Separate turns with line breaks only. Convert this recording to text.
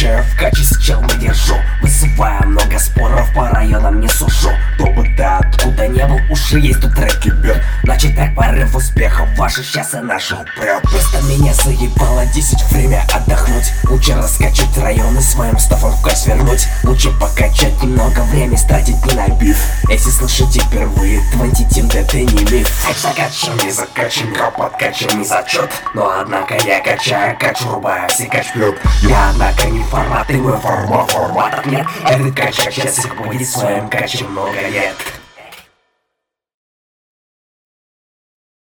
качаю, в качестве чел не держу. Вызывая много споров, по районам не сушу. Кто бы ты откуда не был, уже есть тут треки бьет. Значит так порыв успеха, ваши сейчас и наши упрет. Просто меня заебало 10, время отдохнуть. Лучше раскачать районы своим стафом в кайф свернуть. Лучше покачать немного, время стратить не на биф. Если слышите впервые, твантитим, да ты не миф. Закачем, не закачем, гроб подкачем, не зачет. Но однако я качаю, качу, рубая, все кач пьют. Я однако не формат, и мой форматов нет. Этот качак сейчас их будет своим качем много лет.